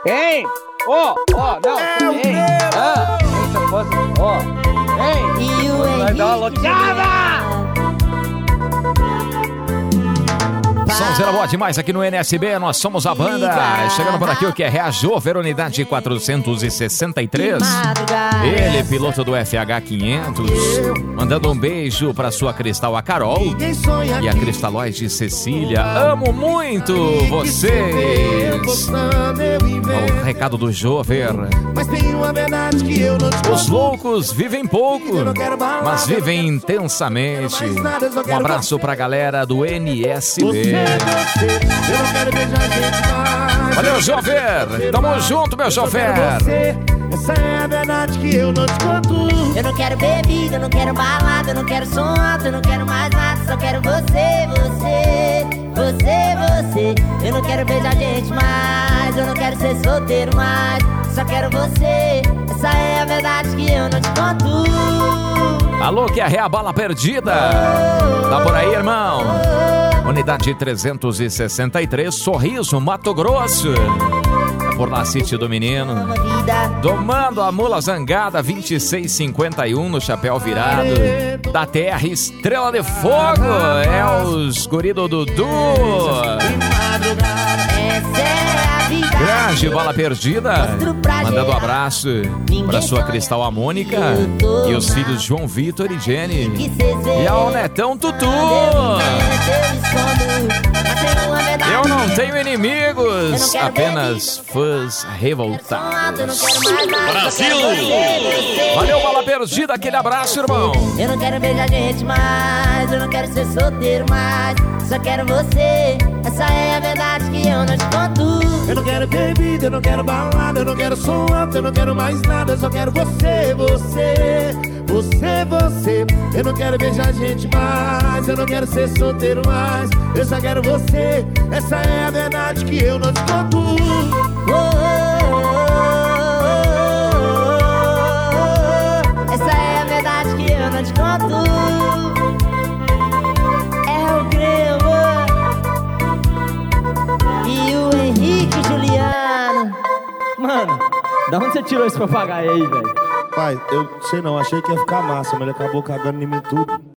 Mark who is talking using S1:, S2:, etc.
S1: Hein? Não. Hein? Se eu fosse... Hein?
S2: E o
S1: Vai dar uma loteada!
S3: Sonzeira boa demais aqui no NSB, nós somos a banda. Chegando por aqui o que é Reajover, unidade 463. Ele, piloto do FH 500. Mandando um beijo pra sua Cristal, a Carol. E a Cristaloide Cecília. Amo muito vocês. O recado do Jover. Os loucos vivem pouco, mas vivem intensamente. Um abraço pra galera do NSB. Valeu, Jover! Tamo junto, meu Jover!
S2: Essa é a verdade que eu não te conto. Eu não quero bebida, eu não quero balada, eu não quero som alto, eu não quero mais nada, só quero você. Eu não quero beijar gente mais, eu não quero ser solteiro mais, só quero você. Essa é a verdade que eu não te conto.
S3: Alô, que é a bala perdida. Tá por aí, irmão? Unidade 363, Sorriso, Mato Grosso. Por lá, sítio do menino. Domando a mula zangada, 2651 no chapéu virado. Da terra, Estrela de Fogo. É os guri do Dudu. Grande bola perdida. Mandando um abraço pra sua Cristal, a Mônica. E os filhos João Vitor e Jenny. E ao netão Tutu. Eu não tenho inimigos, apenas fãs revoltados.
S4: Brasil!
S3: Valeu, bola perdida, aquele abraço, irmão.
S2: Eu não quero beijar gente mais, eu não quero ser solteiro mais, só quero você. Essa é a verdade que eu não te conto.
S5: Eu não quero bebida, eu não quero balada, eu não quero som alto, eu não quero mais nada, eu só quero você. Eu não quero beijar gente mais, eu não quero ser solteiro mais, eu só quero você. Essa é a verdade que eu não te conto.
S2: Essa é a verdade que eu não te conto. É o Grêmio e o Henrique Juliano.
S1: Mano, da onde você tirou esse papagaio aí, velho?
S5: Pai, eu sei não, achei que ia ficar massa, mas ele acabou cagando em mim tudo.